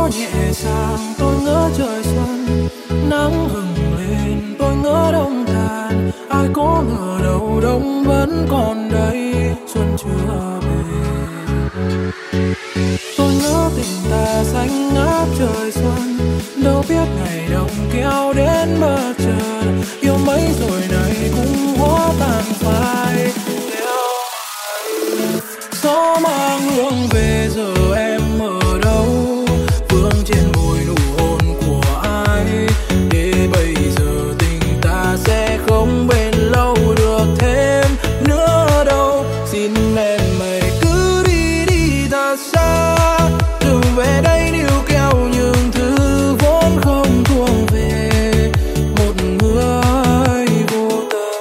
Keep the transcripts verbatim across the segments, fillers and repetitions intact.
gió nhẹ sang tôi ngỡ trời xuân, nắng hừng lên tôi ngỡ đông tàn. Ai có ngờ đâu đông vẫn còn đây, xuân chưa về. Tôi ngỡ tình ta xanh ngát trời xuân, đâu biết ngày đông kéo đến bất chợt. Yêu mấy rồi này cũng hóa tan phai. Gió mang hương về giờ em ở đâu, vương trên môi nụ hôn của ai. Để bây giờ tình ta sẽ không bền lâu được thêm nữa đâu. Xin em mày cứ đi đi thật xa, đừng về đây níu kéo những thứ vốn không thuộc về một người vô tâm.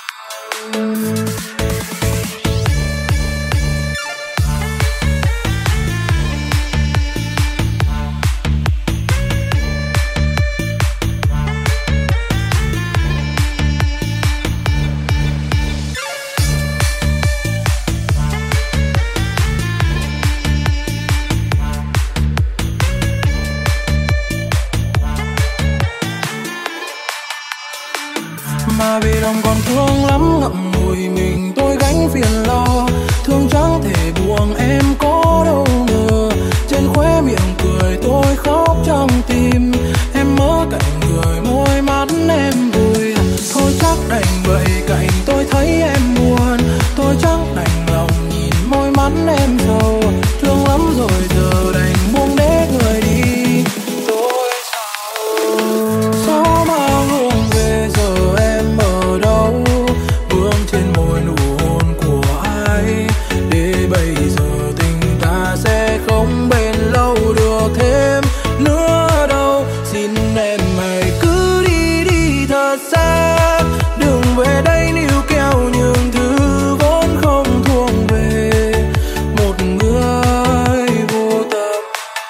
Mà vì lòng còn thương lắm ngậm ngùi mình tôi gánh phiền lo. Thương chẳng thể buông em có đâu ngờ, trên khóe miệng cười tôi khóc trong tim. Em mơ cạnh người môi mắt em vui, thôi chắc đành vậy cạnh tôi thấy em buồn. Tôi chẳng đành lòng nhìn môi mắt em sầu, thương lắm rồi giờ đành buông để người đi. Tôi sầu gió mang hương về giờ em ở đâu, vương trên môi nụ hôn của ai. Để bây giờ tình ta sẽ không bền lâu được thêm nữa đâu. Xin em hãy cứ đi đi thật xa, đừng về đây níu kéo những thứ vốn không thuộc về một người vô tâm.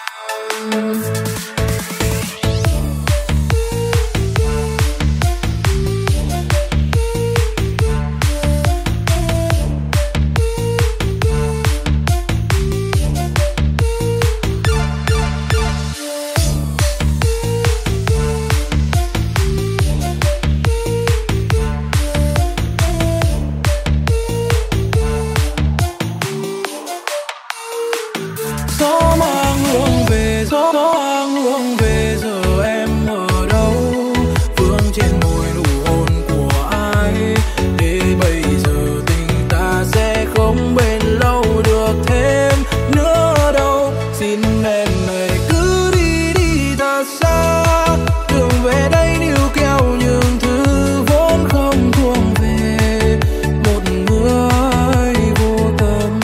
Gió mang hương về, gió mang hương về giờ em ở đâu, vương trên môi nụ hôn của ai. Để bây giờ tình ta sẽ không bền lâu được thêm nữa đâu. Xin em này cứ đi đi thật xa, đừng về đây níu kéo những thứ vốn không thuộc về một người vô tâm.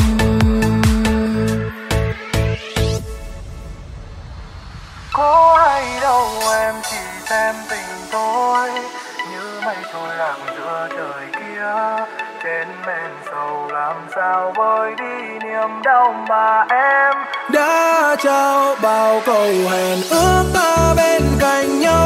Có hay đâu em chỉ xem tình tôi như mây trôi lạc giữa trời kia. Trên men sầu làm sao vơi đi niềm đau mà em đã trao bao câu hẹn ước ta bên cạnh nhau.